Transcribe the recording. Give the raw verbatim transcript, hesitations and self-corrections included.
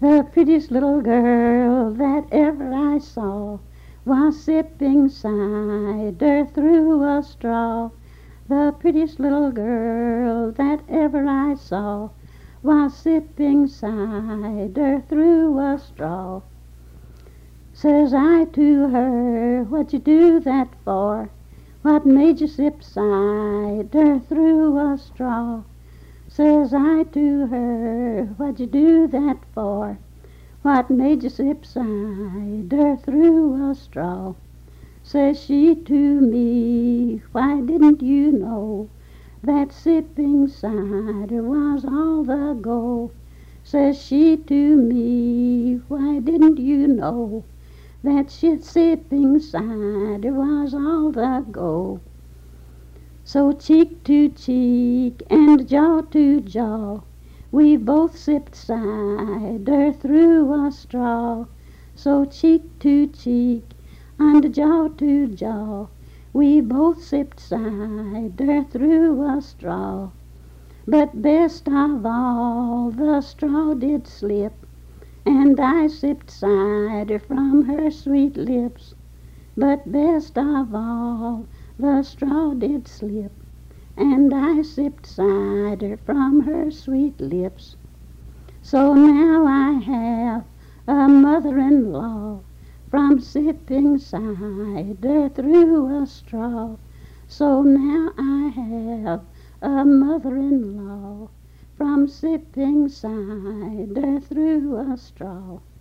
The prettiest little girl that ever I saw was sipping cider through a straw. The prettiest little girl that ever I saw was sipping cider through a straw. Says I to her, what'd you do that for? What made you sip cider through a straw? Says I to her, what'd you do that for? What made you sip cider through a straw? Says she to me, why didn't you know that sipping cider was all the go? Says she to me, why didn't you know that shit sipping cider was all the go? So cheek to cheek and jaw to jaw, we both sipped cider through a straw. So cheek to cheek and jaw to jaw, we both sipped cider through a straw. But best of all, the straw did slip, and I sipped cider from her sweet lips. But best of all, the straw did slip, and I sipped cider from her sweet lips. So now I have a mother-in-law from sipping cider through a straw. So now I have a mother-in-law from sipping cider through a straw.